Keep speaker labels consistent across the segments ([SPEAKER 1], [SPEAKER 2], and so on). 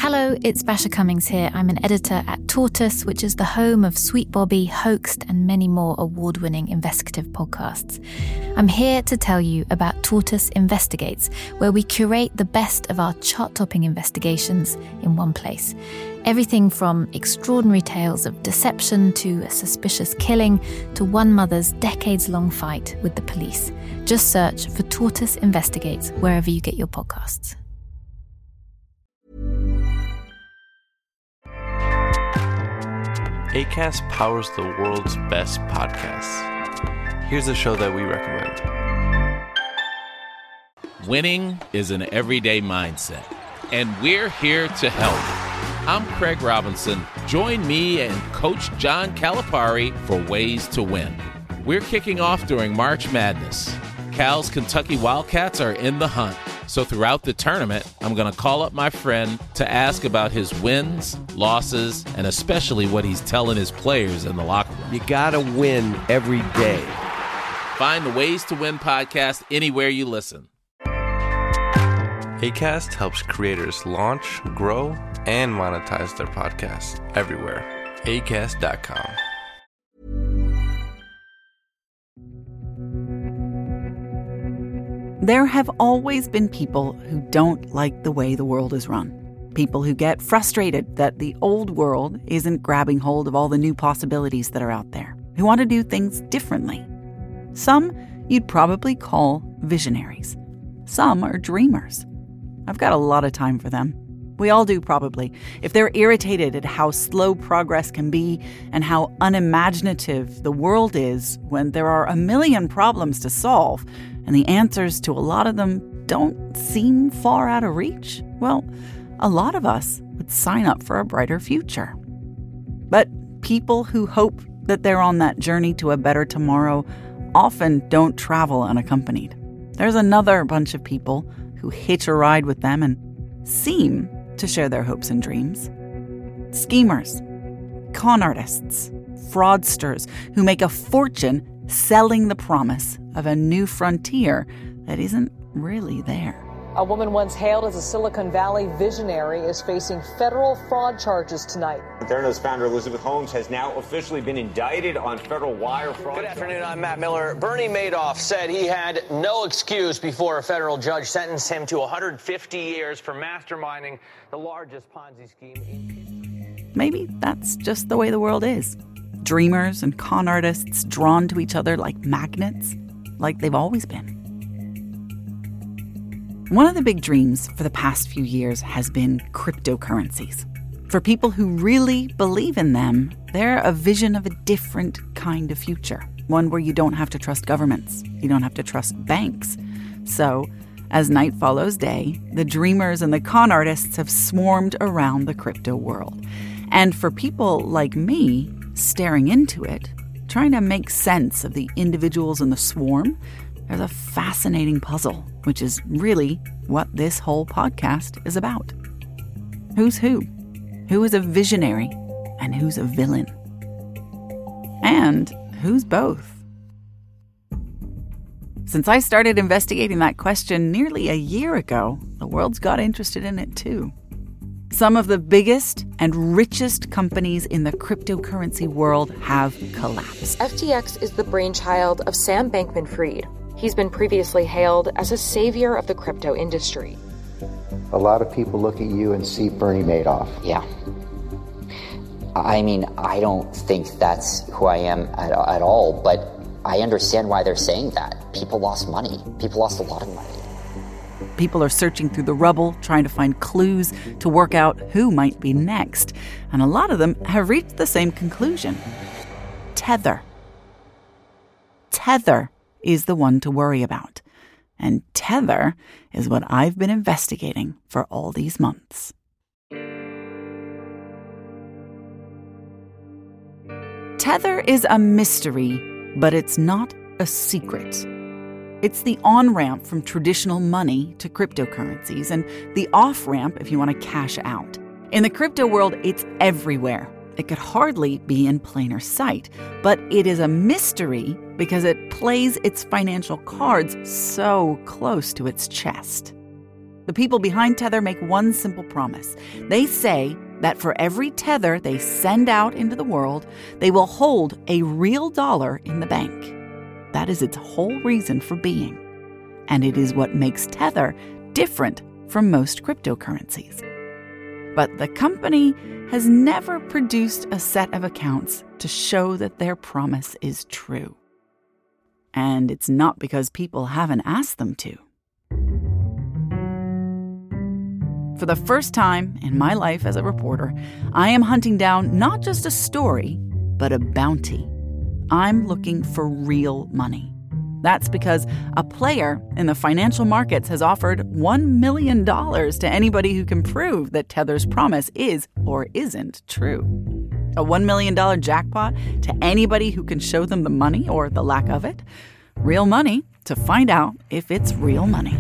[SPEAKER 1] Hello, it's Basha Cummings here. I'm an editor at Tortoise, which is the home of Sweet Bobby, Hoaxed, and many more award-winning investigative podcasts. I'm here to tell you about Tortoise Investigates, where we curate the best of our chart-topping investigations in one place. Everything from extraordinary tales of deception to a suspicious killing to one mother's decades-long fight with the police. Just search for Tortoise Investigates wherever you get your podcasts.
[SPEAKER 2] Acast powers the world's best podcasts. Here's a show that we recommend.
[SPEAKER 3] Winning is an everyday mindset, and we're here to help. I'm Craig Robinson. Join me and Coach John Calipari for Ways to Win. We're kicking off during March Madness. Cal's Kentucky Wildcats are in the hunt. So throughout the tournament, I'm going to call up my friend to ask about his wins, losses, and especially what he's telling his players in the locker room.
[SPEAKER 4] You got to win every day.
[SPEAKER 3] Find the Ways to Win podcast anywhere you listen.
[SPEAKER 2] Acast helps creators launch, grow, and monetize their podcasts everywhere. Acast.com.
[SPEAKER 5] There have always been people who don't like the way the world is run. People who get frustrated that the old world isn't grabbing hold of all the new possibilities that are out there, who want to do things differently. Some you'd probably call visionaries. Some are dreamers. I've got a lot of time for them. We all do, probably. If they're irritated at how slow progress can be and how unimaginative the world is when there are a million problems to solve, and the answers to a lot of them don't seem far out of reach, well, a lot of us would sign up for a brighter future. But people who hope that they're on that journey to a better tomorrow often don't travel unaccompanied. There's another bunch of people who hitch a ride with them and seem to share their hopes and dreams. Schemers, con artists, fraudsters who make a fortune selling the promise of a new frontier that isn't really there.
[SPEAKER 6] A woman once hailed as a Silicon Valley visionary is facing federal fraud charges tonight.
[SPEAKER 7] Theranos founder Elizabeth Holmes has now officially been indicted on federal wire fraud.
[SPEAKER 8] Good afternoon, I'm Matt Miller. Bernie Madoff said he had no excuse before a federal judge sentenced him to 150 years for masterminding the largest Ponzi scheme.
[SPEAKER 5] Maybe that's just the way the world is. Dreamers and con artists drawn to each other like magnets, like they've always been. One of the big dreams for the past few years has been cryptocurrencies. For people who really believe in them, they're a vision of a different kind of future, one where you don't have to trust governments, you don't have to trust banks. So, as night follows day, the dreamers and the con artists have swarmed around the crypto world. And for people like me, staring into it, trying to make sense of the individuals in the swarm, there's a fascinating puzzle, which is really what this whole podcast is about. Who's who? Who is a visionary? And who's a villain? And who's both? Since I started investigating that question nearly a year ago, the world's got interested in it too. Some of the biggest and richest companies in the cryptocurrency world have collapsed.
[SPEAKER 9] FTX is the brainchild of Sam Bankman-Fried. He's been previously hailed as a savior of the crypto industry.
[SPEAKER 10] A lot of people look at you and see Bernie Madoff.
[SPEAKER 11] Yeah. I mean, I don't think that's who I am at all, but I understand why they're saying that. People lost money. People lost a lot of money.
[SPEAKER 5] People are searching through the rubble, trying to find clues to work out who might be next. And a lot of them have reached the same conclusion. Tether. Tether is the one to worry about. And Tether is what I've been investigating for all these months. Tether is a mystery, but it's not a secret. It's the on-ramp from traditional money to cryptocurrencies and the off-ramp if you want to cash out. In the crypto world, it's everywhere. It could hardly be in plainer sight, but it is a mystery because it plays its financial cards so close to its chest. The people behind Tether make one simple promise. They say that for every Tether they send out into the world, they will hold a real dollar in the bank. That is its whole reason for being. And it is what makes Tether different from most cryptocurrencies. But the company has never produced a set of accounts to show that their promise is true. And it's not because people haven't asked them to. For the first time in my life as a reporter, I am hunting down not just a story, but a bounty. I'm looking for real money. That's because a player in the financial markets has offered $1 million to anybody who can prove that Tether's promise is or isn't true. A $1 million jackpot to anybody who can show them the money or the lack of it. Real money to find out if it's real money.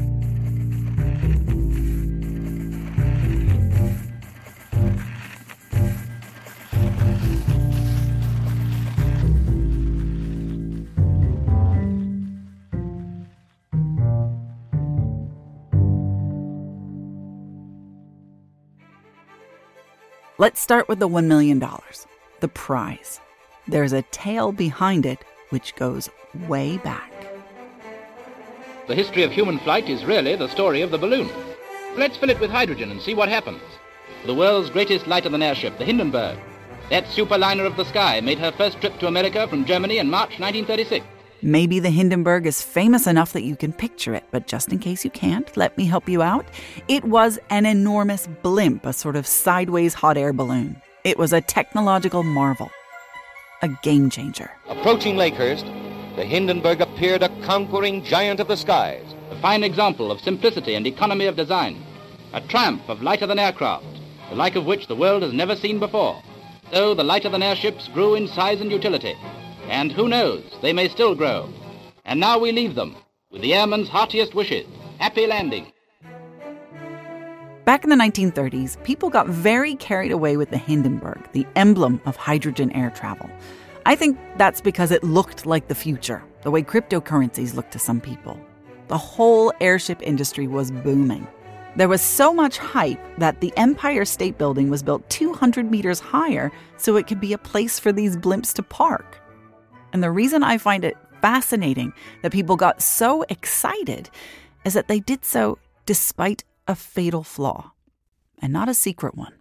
[SPEAKER 5] Let's start with the $1 million, the prize. There's a tale behind it which goes way back.
[SPEAKER 12] The history of human flight is really the story of the balloon. Let's fill it with hydrogen and see what happens. The world's greatest lighter-than airship, the Hindenburg. That superliner of the sky made her first trip to America from Germany in March 1936.
[SPEAKER 5] Maybe the Hindenburg is famous enough that you can picture it, but just in case you can't, let me help you out. It was an enormous blimp, a sort of sideways hot air balloon. It was a technological marvel, a game changer.
[SPEAKER 13] Approaching Lakehurst, the Hindenburg appeared a conquering giant of the skies.
[SPEAKER 12] A fine example of simplicity and economy of design. A triumph of lighter-than aircraft, the like of which the world has never seen before. So the lighter-than airships grew in size and utility. And who knows, they may still grow. And now we leave them with the airman's heartiest wishes. Happy landing.
[SPEAKER 5] Back in the 1930s, people got very carried away with the Hindenburg, the emblem of hydrogen air travel. I think that's because it looked like the future, the way cryptocurrencies look to some people. The whole airship industry was booming. There was so much hype that the Empire State Building was built 200 meters higher so it could be a place for these blimps to park. And the reason I find it fascinating that people got so excited is that they did so despite a fatal flaw, and not a secret one.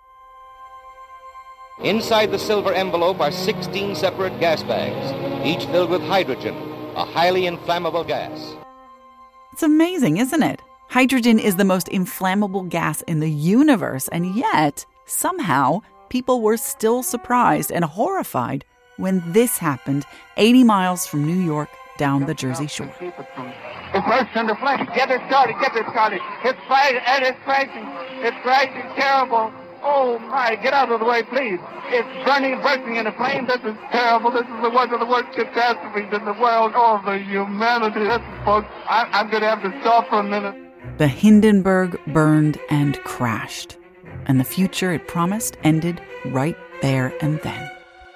[SPEAKER 13] Inside the silver envelope are 16 separate gas bags, each filled with hydrogen, a highly inflammable gas.
[SPEAKER 5] It's amazing, isn't it? Hydrogen is the most inflammable gas in the universe, and yet, somehow, people were still surprised and horrified when this happened 80 miles from New York down the Jersey Shore.
[SPEAKER 14] It's burst under flame. Get it started. It's fighting and it's crashing. It's crashing terrible. Oh my, get out of the way, please. It's burning and bursting into flame. This is terrible. This is one of the worst catastrophes in the world. Oh, the humanity. This is, folks, I'm going to have to stop for a minute.
[SPEAKER 5] The Hindenburg burned and crashed, and the future it promised ended right there and then.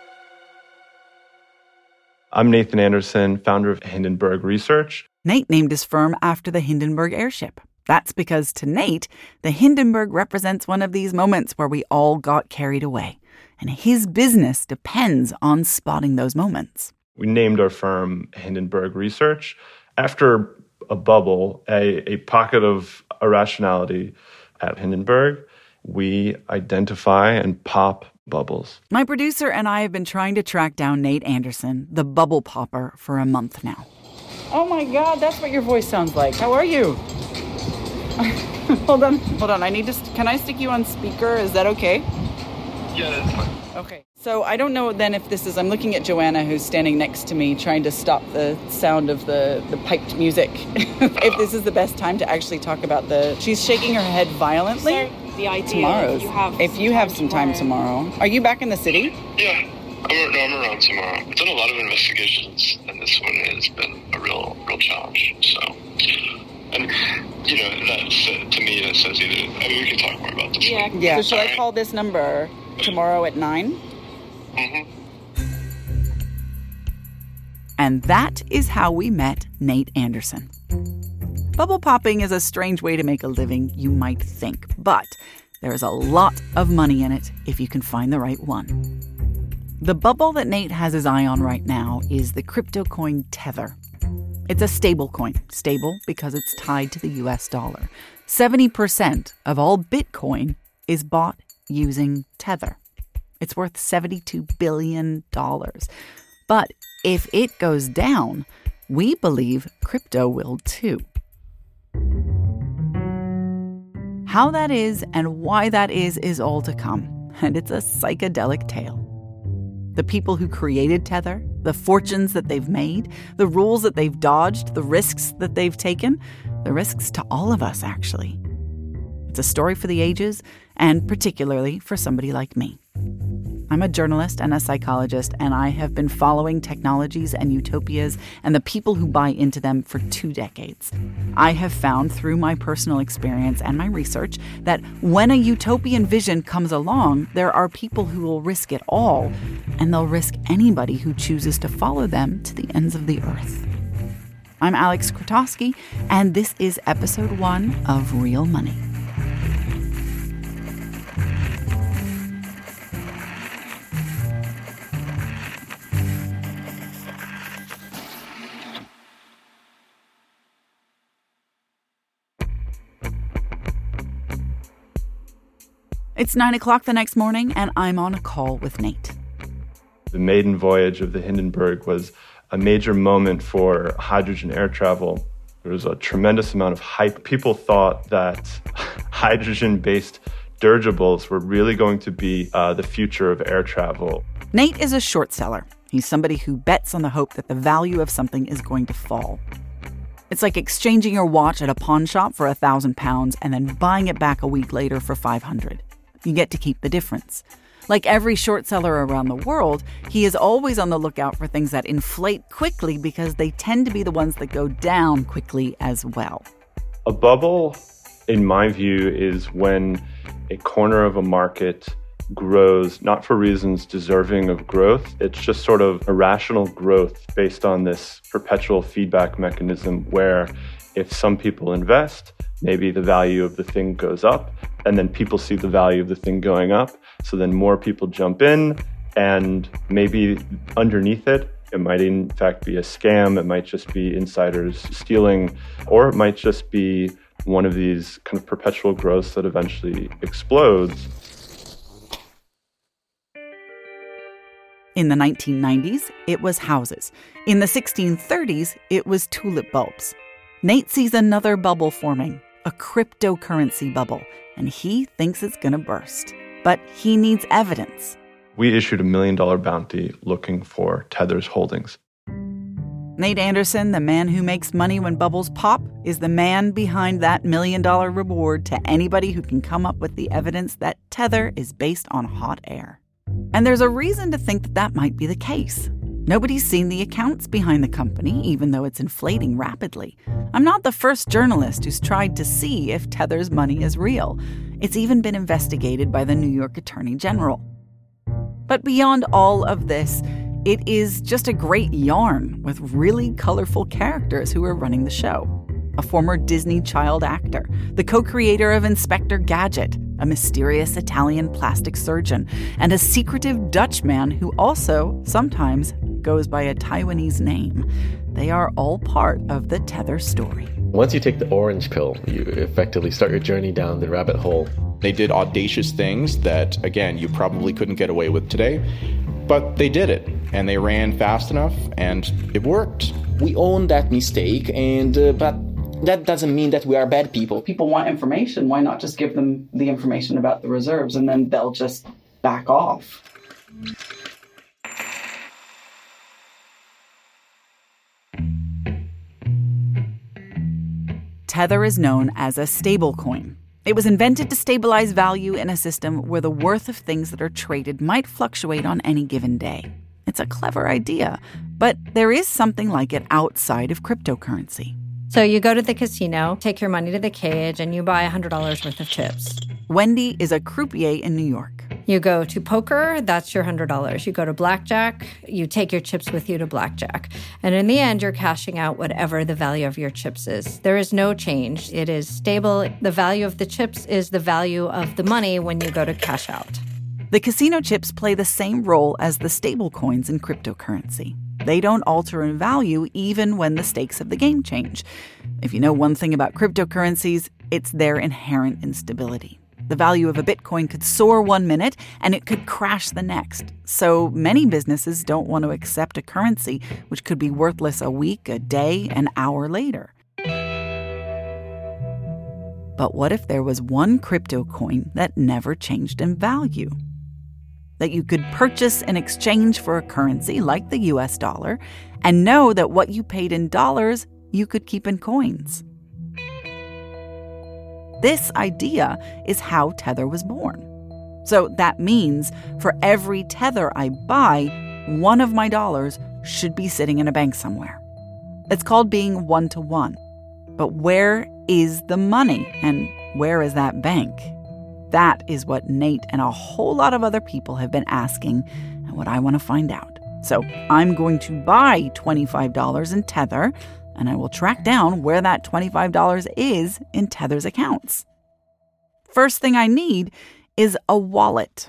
[SPEAKER 15] I'm Nathan Anderson, founder of Hindenburg Research.
[SPEAKER 5] Nate named his firm after the Hindenburg airship. That's because to Nate, the Hindenburg represents one of these moments where we all got carried away. And his business depends on spotting those moments.
[SPEAKER 15] We named our firm Hindenburg Research after a bubble, a pocket of irrationality at Hindenburg. We identify and pop bubbles.
[SPEAKER 5] My producer and I have been trying to track down Nate Anderson, the bubble popper, for a month now. Oh my God, that's what your voice sounds like. How are you? Hold on. Can I stick you on speaker? Is that okay?
[SPEAKER 16] Yeah, that's fine.
[SPEAKER 5] Okay. So I don't know then if this is, I'm looking at Joanna who's standing next to me trying to stop the sound of the piped music. If this is the best time to actually talk about she's shaking her head violently.
[SPEAKER 16] Sorry, the idea
[SPEAKER 5] tomorrow's.
[SPEAKER 16] If you have
[SPEAKER 5] some time tomorrow. Are you back in the city?
[SPEAKER 16] Yeah, I'm around tomorrow. I've done a lot of investigations, and this one has been a real challenge. So, and that's to me it says either. I mean, we can talk more about this.
[SPEAKER 5] Yeah. So should I call this number tomorrow at 9?
[SPEAKER 16] Mm-hmm.
[SPEAKER 5] And that is how we met Nate Anderson. Bubble popping is a strange way to make a living, you might think, but there is a lot of money in it if you can find the right one. The bubble that Nate has his eye on right now is the crypto coin Tether. It's a stable coin, stable because it's tied to the US dollar. 70% of all Bitcoin is bought using Tether. It's worth $72 billion. But if it goes down, we believe crypto will too. How that is and why that is all to come, and it's a psychedelic tale. The people who created Tether, the fortunes that they've made, the rules that they've dodged, the risks that they've taken, the risks to all of us, actually. It's a story for the ages, and particularly for somebody like me. I'm a journalist and a psychologist, and I have been following technologies and utopias and the people who buy into them for 2 decades. I have found through my personal experience and my research that when a utopian vision comes along, there are people who will risk it all, and they'll risk anybody who chooses to follow them to the ends of the earth. I'm Alex Krotowski, and this is episode 1 of Real Money. It's 9 o'clock the next morning, and I'm on a call with Nate.
[SPEAKER 15] The maiden voyage of the Hindenburg was a major moment for hydrogen air travel. There was a tremendous amount of hype. People thought that hydrogen-based dirigibles were really going to be the future of air travel.
[SPEAKER 5] Nate is a short seller. He's somebody who bets on the hope that the value of something is going to fall. It's like exchanging your watch at a pawn shop for £1,000 and then buying it back a week later for $500. You get to keep the difference. Like every short seller around the world, he is always on the lookout for things that inflate quickly because they tend to be the ones that go down quickly as well.
[SPEAKER 15] A bubble, in my view, is when a corner of a market grows, not for reasons deserving of growth. It's just sort of irrational growth based on this perpetual feedback mechanism where if some people invest, maybe the value of the thing goes up, and then people see the value of the thing going up. So then more people jump in, and maybe underneath it, it might in fact be a scam. It might just be insiders stealing, or it might just be one of these kind of perpetual growths that eventually explodes.
[SPEAKER 5] In the 1990s, it was houses. In the 1630s, it was tulip bulbs. Nate sees another bubble forming, a cryptocurrency bubble, and he thinks it's going to burst. But he needs evidence.
[SPEAKER 15] We issued $1 million bounty looking for Tether's holdings.
[SPEAKER 5] Nate Anderson, the man who makes money when bubbles pop, is the man behind that $1 million reward to anybody who can come up with the evidence that Tether is based on hot air. And there's a reason to think that that might be the case. Nobody's seen the accounts behind the company, even though it's inflating rapidly. I'm not the first journalist who's tried to see if Tether's money is real. It's even been investigated by the New York Attorney General. But beyond all of this, it is just a great yarn with really colorful characters who are running the show. A former Disney child actor, the co-creator of Inspector Gadget, a mysterious Italian plastic surgeon, and a secretive Dutch man who also sometimes goes by a Taiwanese name. They are all part of the Tether story.
[SPEAKER 17] Once you take the orange pill, you effectively start your journey down the rabbit hole.
[SPEAKER 18] They did audacious things that, again, you probably couldn't get away with today, but they did it, and they ran fast enough, and it worked.
[SPEAKER 19] We own that mistake, and but that doesn't mean that we are bad people.
[SPEAKER 5] People want information. Why not just give them the information about the reserves, and then they'll just back off? Tether is known as a stablecoin. It was invented to stabilize value in a system where the worth of things that are traded might fluctuate on any given day. It's a clever idea, but there is something like it outside of cryptocurrency.
[SPEAKER 20] So you go to the casino, take your money to the cage, and you buy $100 worth of chips.
[SPEAKER 5] Wendy is a croupier in New York.
[SPEAKER 20] You go to poker, that's your $100. You go to blackjack, you take your chips with you to blackjack. And in the end, you're cashing out whatever the value of your chips is. There is no change. It is stable. The value of the chips is the value of the money when you go to cash out.
[SPEAKER 5] The casino chips play the same role as the stable coins in cryptocurrency. They don't alter in value even when the stakes of the game change. If you know one thing about cryptocurrencies, it's their inherent instability. The value of a Bitcoin could soar 1 minute and it could crash the next. So many businesses don't want to accept a currency which could be worthless a week, a day, an hour later. But what if there was one crypto coin that never changed in value? That you could purchase in exchange for a currency like the US dollar and know that what you paid in dollars you could keep in coins. This idea is how Tether was born. So that means for every Tether I buy, one of my dollars should be sitting in a bank somewhere. It's called being one-to-one. But where is the money and where is that bank? That is what Nate and a whole lot of other people have been asking and what I want to find out. So I'm going to buy $25 in Tether, and I will track down where that $25 is in Tether's accounts. First thing I need is a wallet.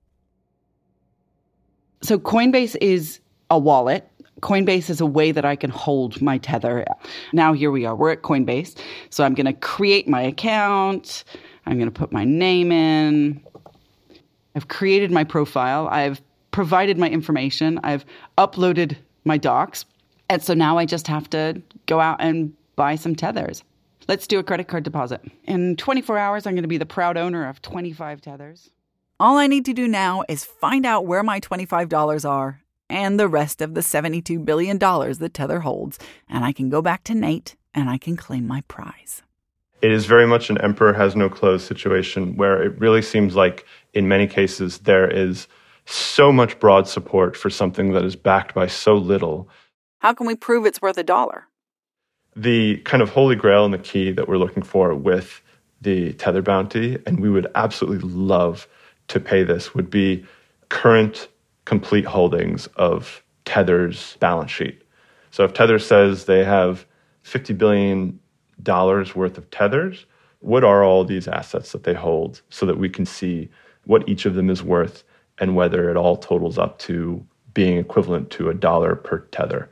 [SPEAKER 21] So Coinbase is a wallet. Coinbase is a way that I can hold my Tether. Now here we are. We're at Coinbase. So I'm going to create my account. I'm going to put my name in. I've created my profile. I've provided my information. I've uploaded my docs. And so now I just have to go out and buy some Tethers. Let's do a credit card deposit. In 24 hours, I'm going to be the proud owner of 25 Tethers.
[SPEAKER 5] All I need to do now is find out where my $25 are and the rest of the $72 billion that Tether holds, and I can go back to Nate and I can claim my prize.
[SPEAKER 15] It is very much an emperor has no clothes situation where it really seems like in many cases there is so much broad support for something that is backed by so little.
[SPEAKER 5] How can we prove it's worth $1?
[SPEAKER 15] The kind of holy grail and the key that we're looking for with the Tether bounty, and we would absolutely love to pay this, would be current complete holdings of Tether's balance sheet. So if Tether says they have $50 billion worth of Tethers, what are all these assets that they hold so that we can see what each of them is worth and whether it all totals up to being equivalent to $1 per Tether.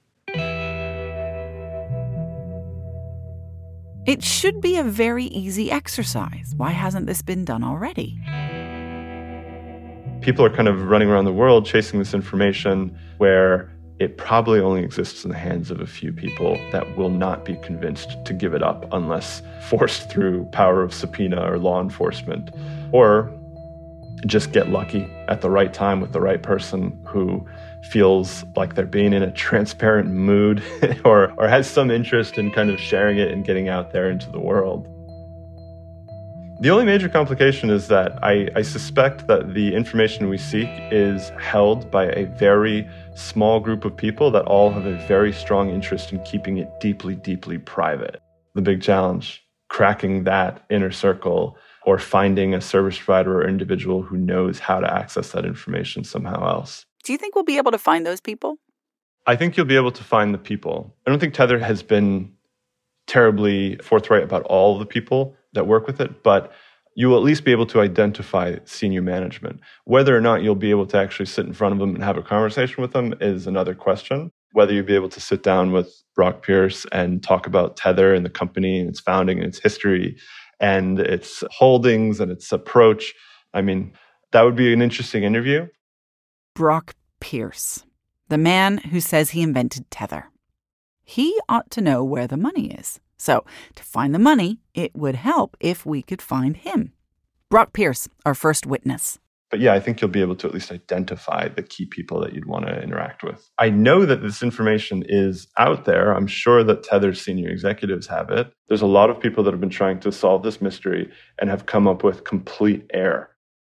[SPEAKER 5] It should be a very easy exercise. Why hasn't this been done already?
[SPEAKER 15] People are kind of running around the world chasing this information where it probably only exists in the hands of a few people that will not be convinced to give it up unless forced through power of subpoena or law enforcement, or just get lucky at the right time with the right person who feels like they're being in a transparent mood or has some interest in kind of sharing it and getting out there into the world. The only major complication is that I suspect that the information we seek is held by a very small group of people that all have a very strong interest in keeping it deeply, deeply private. The big challenge, cracking that inner circle or finding a service provider or individual who knows how to access that information somehow else.
[SPEAKER 5] Do you think we'll be able to find those people?
[SPEAKER 15] I think you'll be able to find the people. I don't think Tether has been terribly forthright about all the people that work with it, but you will at least be able to identify senior management. Whether or not you'll be able to actually sit in front of them and have a conversation with them is another question. Whether you'll be able to sit down with Brock Pierce and talk about Tether and the company and its founding and its history and its holdings and its approach. I mean, that would be an interesting interview.
[SPEAKER 5] Brock Pierce, the man who says he invented Tether. He ought to know where the money is. So, to find the money, it would help if we could find him. Brock Pierce, our first witness.
[SPEAKER 15] But yeah, I think you'll be able to at least identify the key people that you'd want to interact with. I know that this information is out there. I'm sure that Tether's senior executives have it. There's a lot of people that have been trying to solve this mystery and have come up with complete error.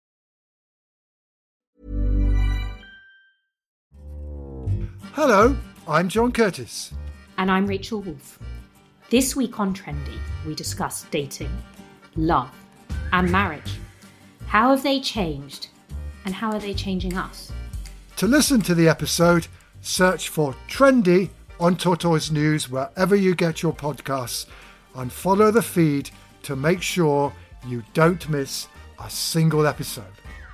[SPEAKER 22] Hello, I'm John Curtis.
[SPEAKER 23] And I'm Rachel Wolf. This week on Trendy, we discuss dating, love, and marriage. How have they changed, and how are they changing us?
[SPEAKER 22] To listen to the episode, search for Trendy on Tortoise News wherever you get your podcasts, and follow the feed to make sure you don't miss a single episode.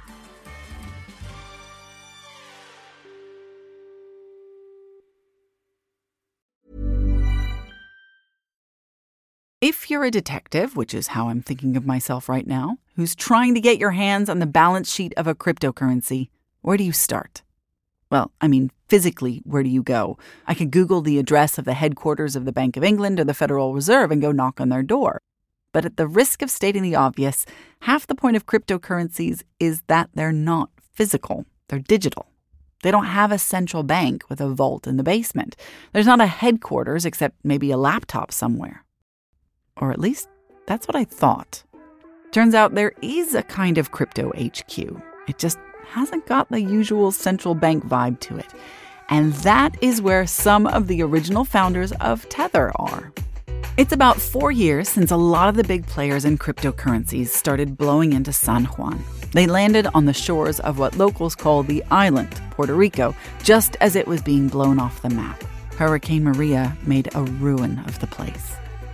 [SPEAKER 5] If you're a detective, which is how I'm thinking of myself right now, who's trying to get your hands on the balance sheet of a cryptocurrency, where do you start? Well, I mean, physically, where do you go? I could Google the address of the headquarters of the Bank of England or the Federal Reserve and go knock on their door. But at the risk of stating the obvious, half the point of cryptocurrencies is that they're not physical. They're digital. They don't have a central bank with a vault in the basement. There's not a headquarters except maybe a laptop somewhere. Or at least, that's what I thought. Turns out there is a kind of crypto HQ. It just hasn't got the usual central bank vibe to it. And that is where some of the original founders of Tether are. It's about 4 years since a lot of the big players in cryptocurrencies started blowing into San Juan. They landed on the shores of what locals call the island, Puerto Rico, just as it was being blown off the map. Hurricane Maria made a ruin of the place.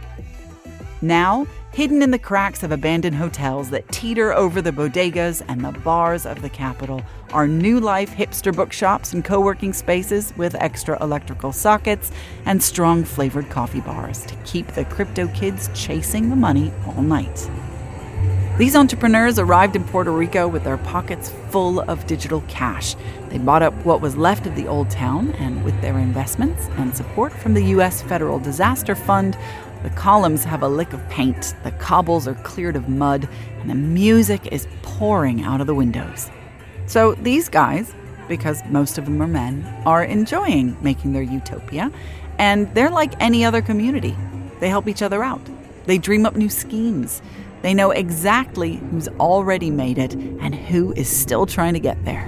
[SPEAKER 5] Now, hidden in the cracks of abandoned hotels that teeter over the bodegas and the bars of the capital are new life hipster bookshops and co-working spaces with extra electrical sockets and strong flavored coffee bars to keep the crypto kids chasing the money all night. These entrepreneurs arrived in Puerto Rico with their pockets full of digital cash. They bought up what was left of the old town, and with their investments and support from the U.S. Federal Disaster Fund, the columns have a lick of paint, the cobbles are cleared of mud, and the music is pouring out of the windows. So these guys, because most of them are men, are enjoying making their utopia, and they're like any other community. They help each other out. They dream up new schemes. They know exactly who's already made it and who is still trying to get there.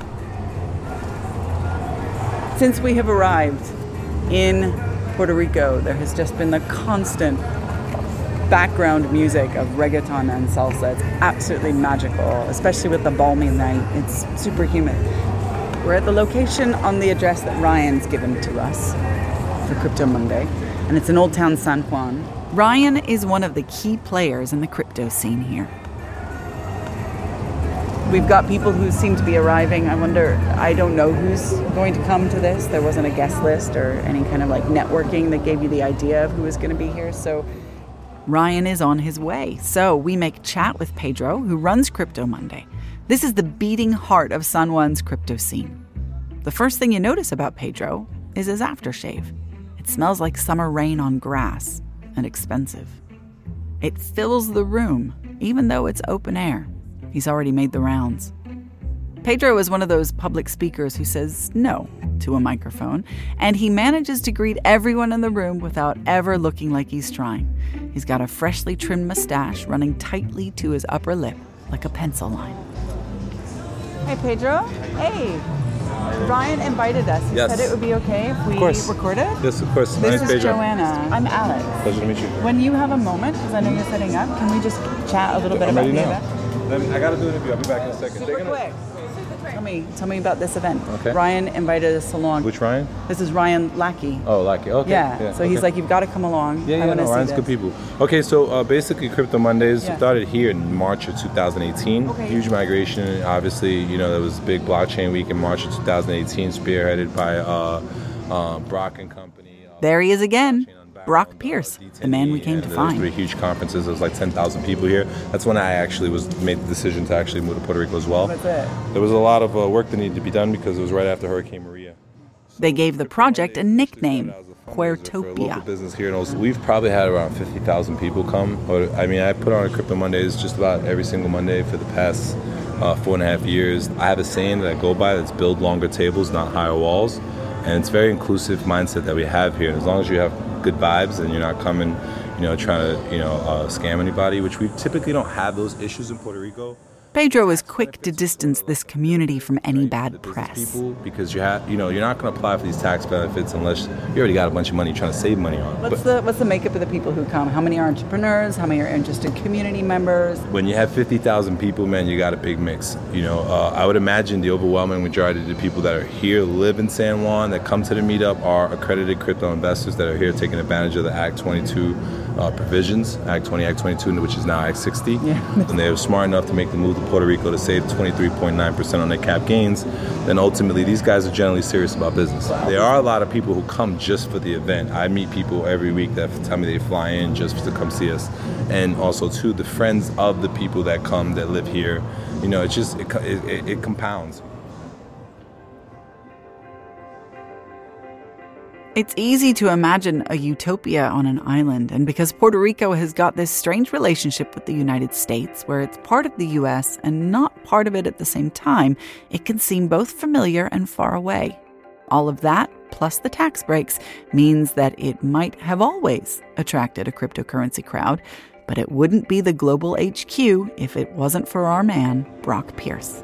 [SPEAKER 5] Since we have arrived in Puerto Rico, there has just been the constant background music of reggaeton and salsa. It's absolutely magical, especially with the balmy night. It's super humid. We're at the location on the address that Ryan's given to us for Crypto Monday, and it's in Old Town San Juan. Ryan is one of the key players in the crypto scene here. We've got people who seem to be arriving. I don't know who's going to come to this. There wasn't a guest list or any kind of networking that gave you the idea of who was going to be here. So Ryan is on his way. So we make chat with Pedro, who runs Crypto Monday. This is the beating heart of San Juan's crypto scene. The first thing you notice about Pedro is his aftershave. It smells like summer rain on grass and expensive. It fills the room, even though it's open air. He's already made the rounds. Pedro is one of those public speakers who says no to a microphone, and he manages to greet everyone in the room without ever looking like he's trying. He's got a freshly trimmed mustache running tightly to his upper lip like a pencil line. Hey, Pedro. Hey. Ryan invited us. He said it would be okay if we recorded.
[SPEAKER 1] Yes, of course.
[SPEAKER 5] This is Joanna. I'm Alex.
[SPEAKER 1] Pleasure to meet you.
[SPEAKER 5] When you have a moment, because I know you're setting up, can we just chat a little bit about the event?
[SPEAKER 1] I got to do an interview. I'll be back in a second.
[SPEAKER 5] Super quick. Tell me about this event.
[SPEAKER 1] Okay.
[SPEAKER 5] Ryan invited us along.
[SPEAKER 1] Which Ryan?
[SPEAKER 5] This is Ryan Lackey.
[SPEAKER 1] Oh, Lackey. Okay.
[SPEAKER 5] Yeah. So he's like, you've got to come along.
[SPEAKER 1] Yeah, no, Ryan's good people. Okay, so basically Crypto Mondays started here in March of 2018. Okay. Huge migration. Obviously, there was a big blockchain week in March of 2018, spearheaded by Brock and Company.
[SPEAKER 5] There he is again. Brock Pierce, the man we came to find.
[SPEAKER 1] There was 3 huge conferences. There was like 10,000 people here. That's when I actually made the decision to actually move to Puerto Rico as well.
[SPEAKER 5] That's it.
[SPEAKER 1] There was a lot of work that needed to be done because it was right after Hurricane Maria.
[SPEAKER 5] They gave the project a nickname, Queertopia.
[SPEAKER 1] Local business here, and we've probably had around 50,000 people come. I put on a Crypto Mondays just about every single Monday for the past 4.5 years. I have a saying that I go by that's build longer tables, not higher walls. And it's a very inclusive mindset that we have here. And as long as you have good vibes and you're not coming, trying to, scam anybody, which we typically don't have those issues in Puerto Rico.
[SPEAKER 5] Pedro is quick to distance this community from any bad press.
[SPEAKER 1] Because you're not going to apply for these tax benefits unless you already got a bunch of money you're trying to save money on.
[SPEAKER 21] What's the makeup of the people who come? How many are entrepreneurs? How many are interested community members?
[SPEAKER 1] When you have 50,000 people, man, you got a big mix. I would imagine the overwhelming majority of the people that are here live in San Juan, that come to the meetup, are accredited crypto investors that are here taking advantage of the Act 22 provisions, Act 20, Act 22, which is now Act 60. Yeah. And they were smart enough to make the move to Puerto Rico to save 23.9% on their cap gains. Then ultimately, these guys are generally serious about business. There are a lot of people who come just for the event. I meet people every week that tell me they fly in just to come see us. And also, too, the friends of the people that come, that live here. It compounds.
[SPEAKER 5] It's easy to imagine a utopia on an island, and because Puerto Rico has got this strange relationship with the United States, where it's part of the U.S. and not part of it at the same time, it can seem both familiar and far away. All of that, plus the tax breaks, means that it might have always attracted a cryptocurrency crowd, but it wouldn't be the global HQ if it wasn't for our man, Brock Pierce.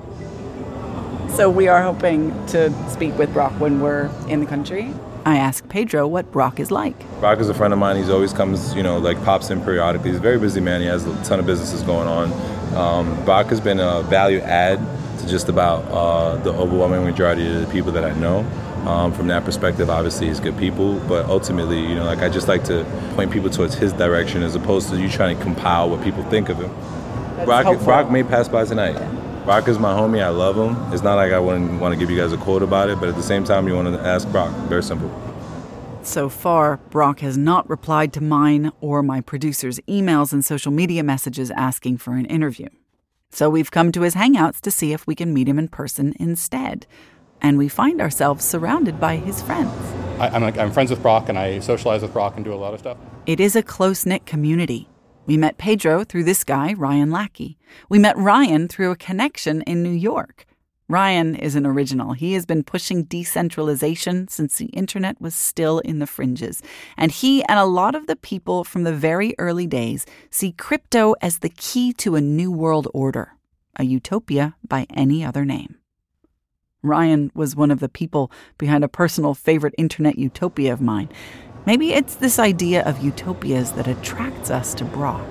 [SPEAKER 21] So we are hoping to speak with Brock when we're in the country.
[SPEAKER 5] I ask Pedro what Brock is like.
[SPEAKER 1] Brock is a friend of mine. He's always comes, pops in periodically. He's a very busy man. He has a ton of businesses going on. Brock has been a value add to just about the overwhelming majority of the people that I know. From that perspective, obviously, he's good people. But ultimately, I just like to point people towards his direction as opposed to you trying to compile what people think of him. Brock may pass by tonight. Yeah. Brock is my homie. I love him. It's not like I wouldn't want to give you guys a quote about it, but at the same time, you want to ask Brock. Very simple.
[SPEAKER 5] So far, Brock has not replied to mine or my producer's emails and social media messages asking for an interview. So we've come to his hangouts to see if we can meet him in person instead. And we find ourselves surrounded by his friends.
[SPEAKER 2] I'm friends with Brock, and I socialize with Brock and do a lot of stuff.
[SPEAKER 5] It is a close-knit community. We met Pedro through this guy, Ryan Lackey. We met Ryan through a connection in New York. Ryan is an original. He has been pushing decentralization since the internet was still in the fringes. And he and a lot of the people from the very early days see crypto as the key to a new world order, a utopia by any other name. Ryan was one of the people behind a personal favorite internet utopia of mine. Maybe it's this idea of utopias that attracts us to Brock.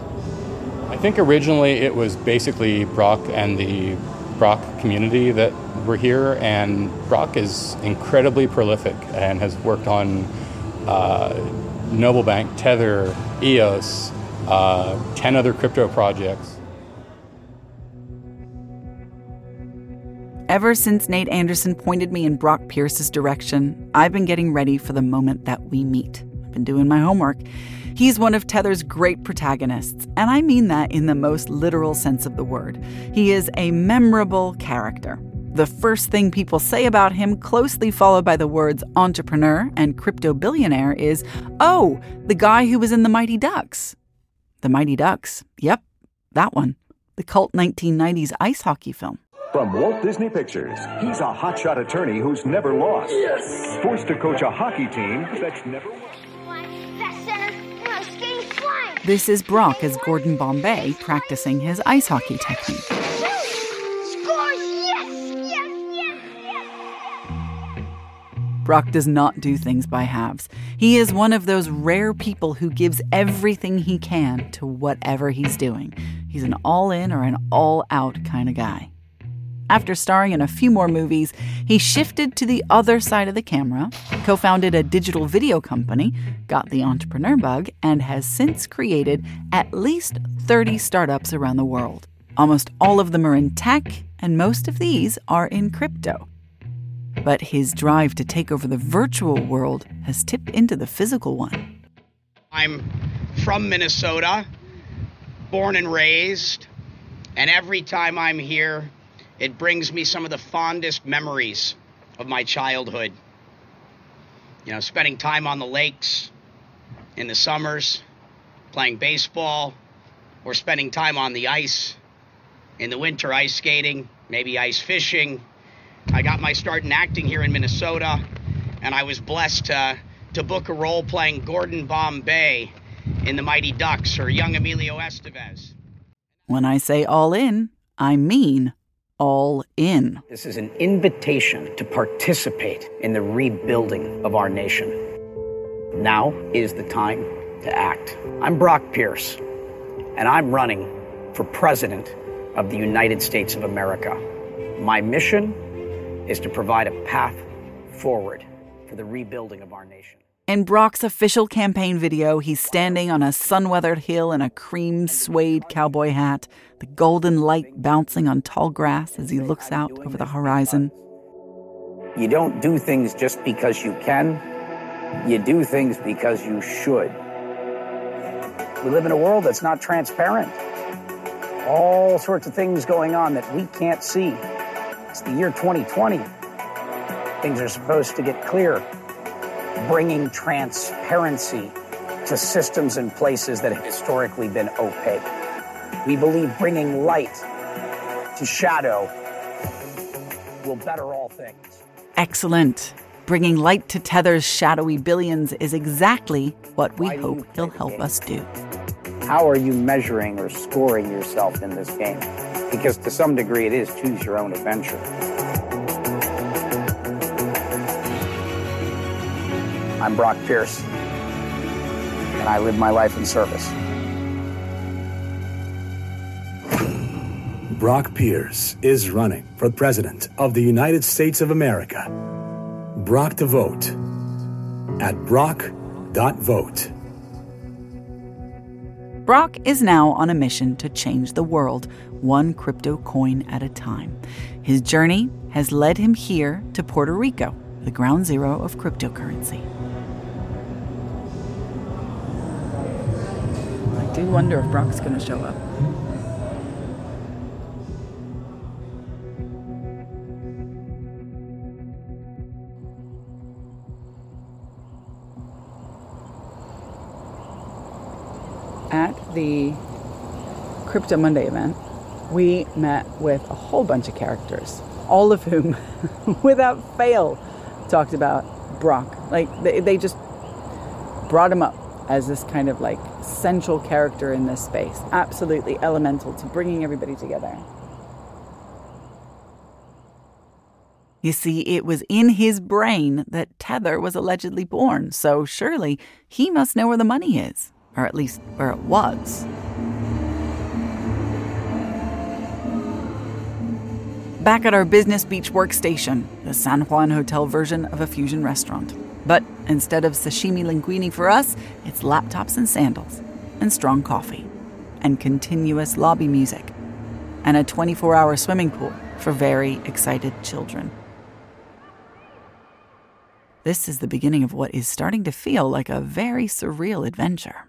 [SPEAKER 2] I think originally it was basically Brock and the Brock community that were here, and Brock is incredibly prolific and has worked on Noble Bank, Tether, EOS, 10 other crypto projects.
[SPEAKER 5] Ever since Nate Anderson pointed me in Brock Pierce's direction, I've been getting ready for the moment that we meet. I've been doing my homework. He's one of Tether's great protagonists, and I mean that in the most literal sense of the word. He is a memorable character. The first thing people say about him, closely followed by the words entrepreneur and crypto billionaire, is, "Oh, the guy who was in The Mighty Ducks." The Mighty Ducks, yep, that one. The cult 1990s ice hockey film.
[SPEAKER 3] From Walt Disney Pictures, he's a hotshot attorney who's never lost. Yes! Forced to coach a hockey team that's never won.
[SPEAKER 5] This is Brock as Gordon Bombay practicing his ice hockey technique.
[SPEAKER 4] Scores! Yes!
[SPEAKER 5] Brock does not do things by halves. He is one of those rare people who gives everything he can to whatever he's doing. He's an all-in or an all-out kind of guy. After starring in a few more movies, he shifted to the other side of the camera, co-founded a digital video company, got the entrepreneur bug, and has since created at least 30 startups around the world. Almost all of them are in tech, and most of these are in crypto. But his drive to take over the virtual world has tipped into the physical one.
[SPEAKER 24] I'm from Minnesota, born and raised, and every time I'm here, it brings me some of the fondest memories of my childhood. Spending time on the lakes in the summers, playing baseball, or spending time on the ice in the winter, ice skating, maybe ice fishing. I got my start in acting here in Minnesota, and I was blessed to book a role playing Gordon Bombay in The Mighty Ducks, or young Emilio Estevez.
[SPEAKER 5] When I say all in, I mean all in.
[SPEAKER 24] This is an invitation to participate in the rebuilding of our nation. Now is the time to act. I'm Brock Pierce, and I'm running for President of the United States of America. My mission is to provide a path forward for the rebuilding of our nation.
[SPEAKER 5] In Brock's official campaign video, he's standing on a sun-weathered hill in a cream suede cowboy hat, the golden light bouncing on tall grass as he looks out over the horizon.
[SPEAKER 24] You don't do things just because you can. You do things because you should. We live in a world that's not transparent. All sorts of things going on that we can't see. It's the year 2020. Things are supposed to get clear. Bringing transparency to systems and places that have historically been opaque. We believe bringing light to shadow will better all things.
[SPEAKER 5] Excellent. Bringing light to Tether's shadowy billions is exactly what we hope he'll help us do.
[SPEAKER 24] How are you measuring or scoring yourself in this game? Because to some degree it is choose your own adventure. I'm Brock Pierce, and I live my life in service.
[SPEAKER 6] Brock Pierce is running for President of the United States of America. Brock to vote at brock.vote.
[SPEAKER 5] Brock is now on a mission to change the world, one crypto coin at a time. His journey has led him here to Puerto Rico, the ground zero of cryptocurrency. I do wonder if Brock's going to show up. At the Crypto Monday event, we met with a whole bunch of characters, all of whom, without fail, talked about Brock. Like, they just brought him up as this kind of like central character in this space, absolutely elemental to bringing everybody together. You see, it was in his brain that Tether was allegedly born, so surely he must know where the money is, or at least where it was. Back at our Business Beach workstation, the San Juan Hotel version of a fusion restaurant. But instead of sashimi linguine for us, it's laptops and sandals, and strong coffee, and continuous lobby music, and a 24-hour swimming pool for very excited children. This is the beginning of what is starting to feel like a very surreal adventure.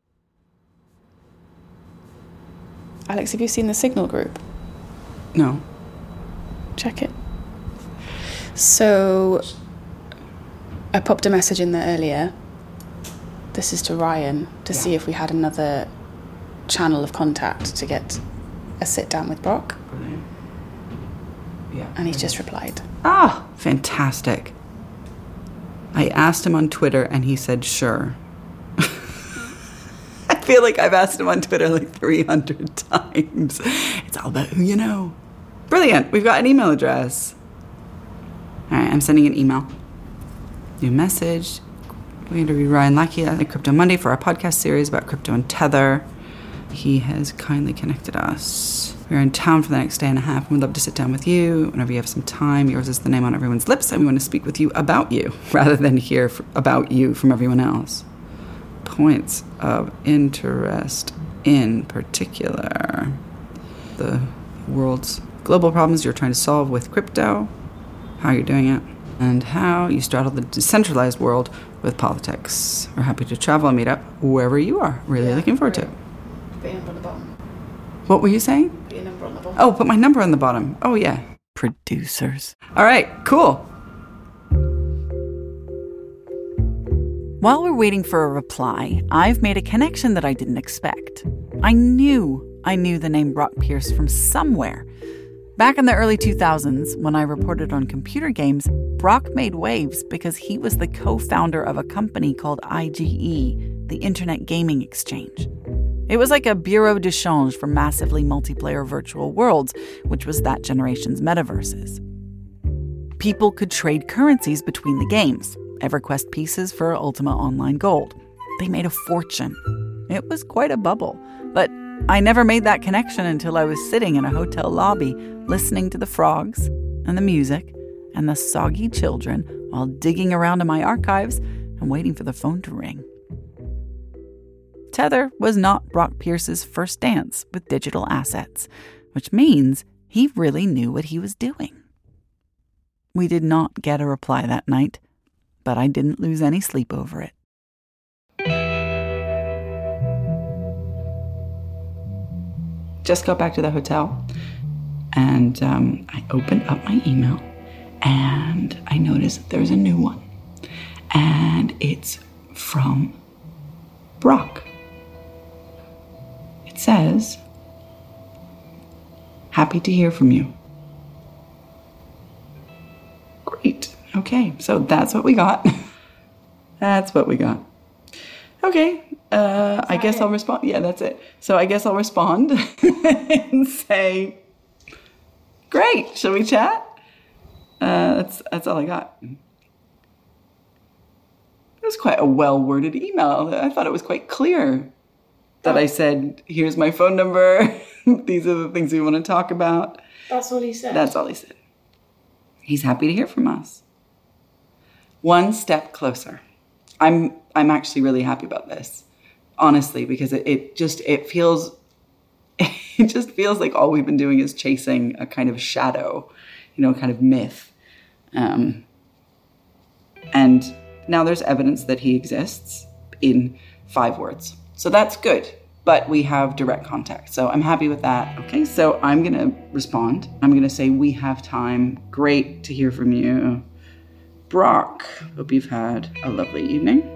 [SPEAKER 7] Alex, have you seen the Signal group?
[SPEAKER 21] No.
[SPEAKER 7] Check it. So, I popped a message in there earlier. This is to Ryan to see if we had another channel of contact to get a sit down with Brock.
[SPEAKER 21] Brilliant. Yeah.
[SPEAKER 7] And he's just replied.
[SPEAKER 21] Ah, fantastic. I asked him on Twitter and he said sure. I feel like I've asked him on Twitter like 300 times. It's all about who you know. Brilliant. We've got an email address. All right, I'm sending an email. New message. We interviewed Ryan Lackey at Crypto Monday for our podcast series about crypto and Tether. He has kindly connected us. We're in town for the next day and a half. We'd love to sit down with you whenever you have some time. Yours is the name on everyone's lips, and we want to speak with you about you rather than hear about you from everyone else. Points of interest in particular. The world's global problems you're trying to solve with crypto, how you're doing it, and how you straddle the decentralized world with politics. We're happy to travel and meet up wherever you are. Really looking forward to it.
[SPEAKER 7] Put your number on the bottom.
[SPEAKER 21] What were you saying?
[SPEAKER 7] Put your number on the bottom.
[SPEAKER 21] Oh, put my number on the bottom. Oh, yeah. Producers. All right, cool.
[SPEAKER 5] While we're waiting for a reply, I've made a connection that I didn't expect. I knew the name Brock Pierce from somewhere. Back in the early 2000s, when I reported on computer games, Brock made waves because he was the co-founder of a company called IGE, the Internet Gaming Exchange. It was like a bureau de change for massively multiplayer virtual worlds, which was that generation's metaverses. People could trade currencies between the games, EverQuest pieces for Ultima Online Gold. They made a fortune. It was quite a bubble, but I never made that connection until I was sitting in a hotel lobby listening to the frogs and the music and the soggy children while digging around in my archives and waiting for the phone to ring. Tether was not Brock Pierce's first dance with digital assets, which means he really knew what he was doing. We did not get a reply that night, but I didn't lose any sleep over it. Just got back to the hotel, and I opened up my email, and I noticed that there's a new one, and it's from Brock. It says, "Happy to hear from you." Great. Okay, so that's what we got. That's what we got. Okay, I guess I'll respond. Yeah, that's it. So I guess I'll respond and say, great, shall we chat? That's all I got. It was quite a well-worded email. I thought it was quite clear that I said, here's my phone number. These are the things we want to talk about.
[SPEAKER 7] That's all he said?
[SPEAKER 5] That's all he said. He's happy to hear from us. One step closer. I'm actually really happy about this, honestly, because it just feels like all we've been doing is chasing a kind of shadow, kind of myth. And now there's evidence that he exists in 5 words. So that's good, but we have direct contact. So I'm happy with that. Okay, so I'm going to respond. I'm going to say, we have time. Great to hear from you. Brock, hope you've had a lovely evening.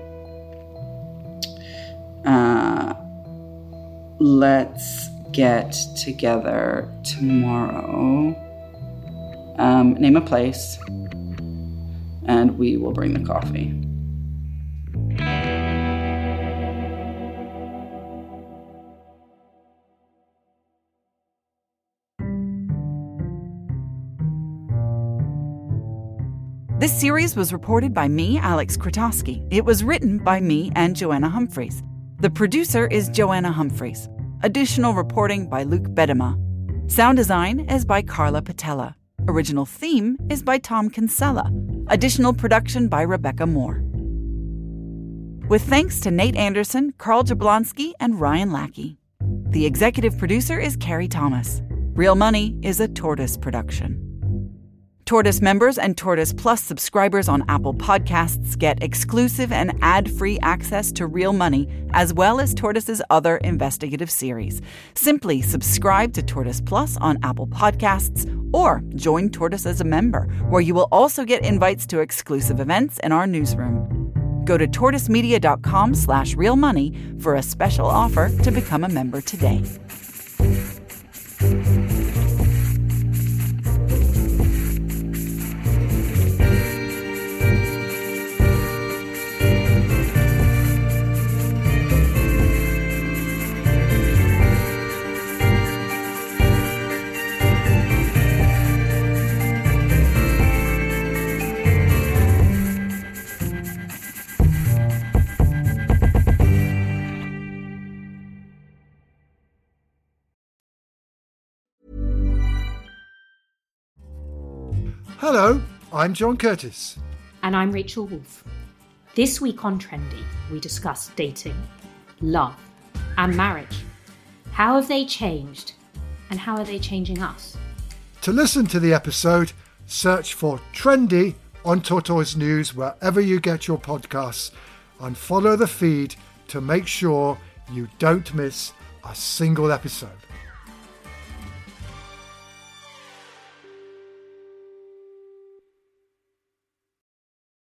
[SPEAKER 5] Let's get together tomorrow. Name a place, and we will bring the coffee. This series was reported by me, Alex Krotowski. It was written by me and Joanna Humphreys. The producer is Joanna Humphreys. Additional reporting by Luke Bedema. Sound design is by Carla Patella. Original theme is by Tom Kinsella. Additional production by Rebecca Moore. With thanks to Nate Anderson, Carl Jablonski, and Ryan Lackey. The executive producer is Carrie Thomas. Real Money is a Tortoise production. Tortoise members and Tortoise Plus subscribers on Apple Podcasts get exclusive and ad-free access to Real Money, as well as Tortoise's other investigative series. Simply subscribe to Tortoise Plus on Apple Podcasts or join Tortoise as a member, where you will also get invites to exclusive events in our newsroom. Go to tortoisemedia.com/realmoney for a special offer to become a member today.
[SPEAKER 22] Hello, I'm John Curtis.
[SPEAKER 23] And I'm Rachel Wolf. This week on Trendy, we discuss dating, love, and marriage. How have they changed, and how are they changing us?
[SPEAKER 22] To listen to the episode, search for Trendy on Tortoise News wherever you get your podcasts, and follow the feed to make sure you don't miss a single episode.